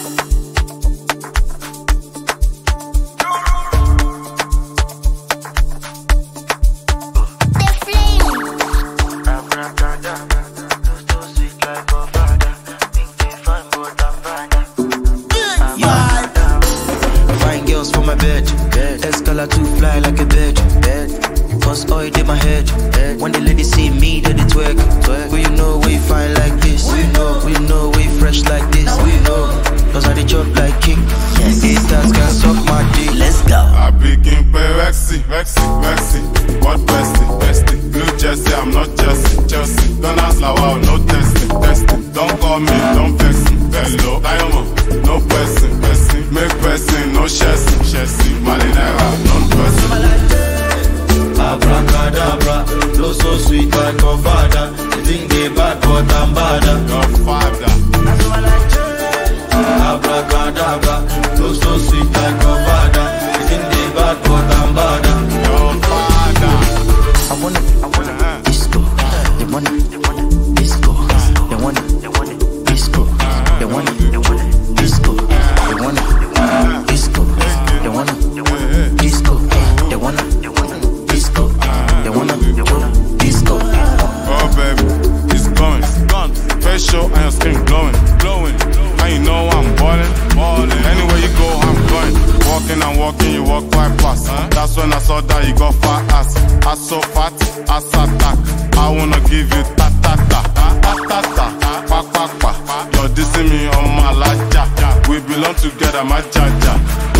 Escala to fly like a bird. Cause oil in my head. When the ladies see me, then they twerk. Will you know we fine like this? We know we fresh like this. We know, cause I dey chop like king. Yes. Haters can suck my dick. Let's go. I begin Rexy. What bestie? Blue Jersey, I'm not Chelsea. Don't ask like wow, no testing. Don't call me, don't vex me. Hello, Diamond, no person. Make person, no chassis. Malinera, non-person. Abracadabra, flow so sweet like Godfather. You think they bad, but I'm badder. Godfather. Abracadabra, flow so sweet like Godfather. You think they bad, but I'm badder. Godfather. I want it, disco. They want it, disco. They want it, disco. They want it, disco. They want it, disco. They want it, disco. They want it, disco. They want it, disco. Oh baby, it's going. Facial and your skin glowing. And you know I'm ballin'. Anywhere you go, I'm going. Walking, you walk right past. That's when I saw that you got fat ass. Ass so fat, ass attack. I wanna give you ta-ta-ta. Pa. You're dissing me on my laja. We belong together, my jaja.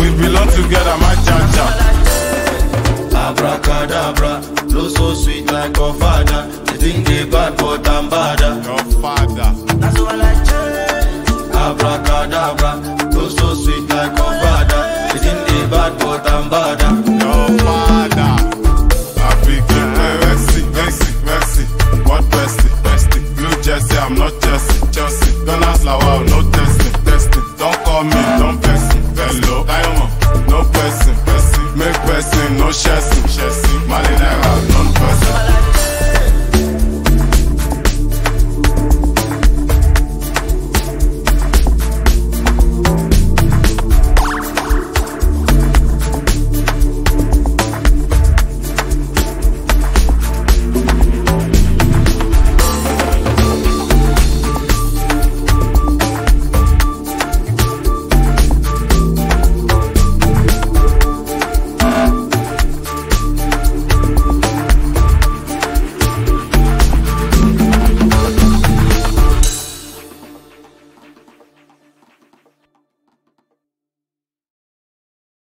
Abracadabra, flow so sweet like Godfather. You think they bad, but I'm badder. Godfather. That's all I Abracadabra, flow so sweet like Godfather. You think they bad, but I'm badder. Godfather. I begin Rexy. What bestie? Blue Jersey, I'm not Chelsea. Don't ask like wow, no testing. Don't call me, don't vex me. Hello, Diamond, no person. Make person, no chassis.